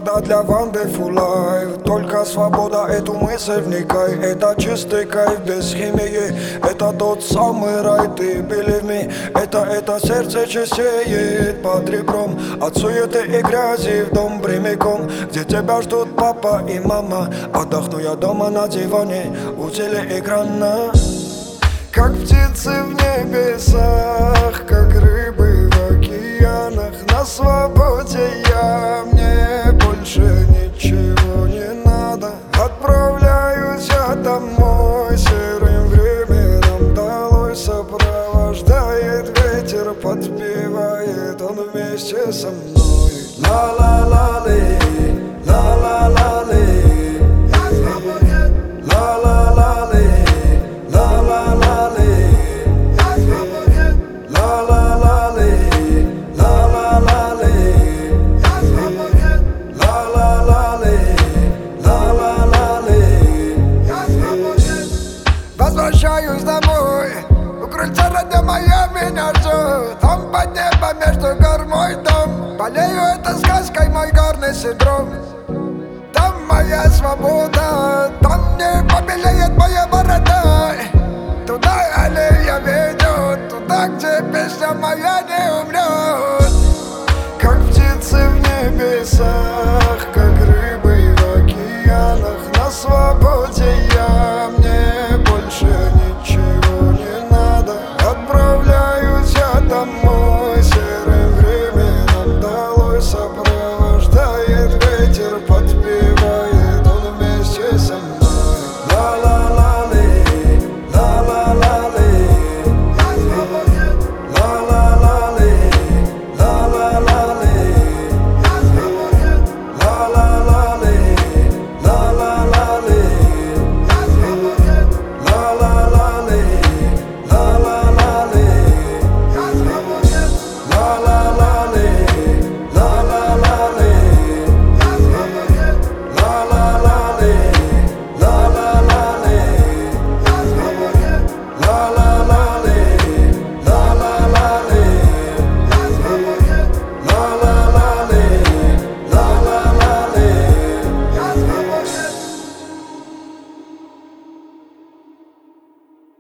вода для Wonderful Life. Только свобода, эту мысль вникай. Это чистый кайф без химии. Это тот самый рай, ты believe me. Это сердце чистеет под ребром от суеты и грязи в дом прямиком, где тебя ждут папа и мама. Отдохну я дома на диване у телеэкрана. Как птицы в небесах, как рыбы в океанах. На свободе я, мне больше ничего не надо. Отправляюсь я домой, серым временем долой. Сопровождает ветер, подпевает он вместе со мной. Ла-ла-ла-ли, ла-ла-ла-ли. Возвращаюсь домой, у крыльца родня моя меня ждет. Там под небом между гор мой дом. Болею этой сказкой, мой горный синдром. Там моя свобода.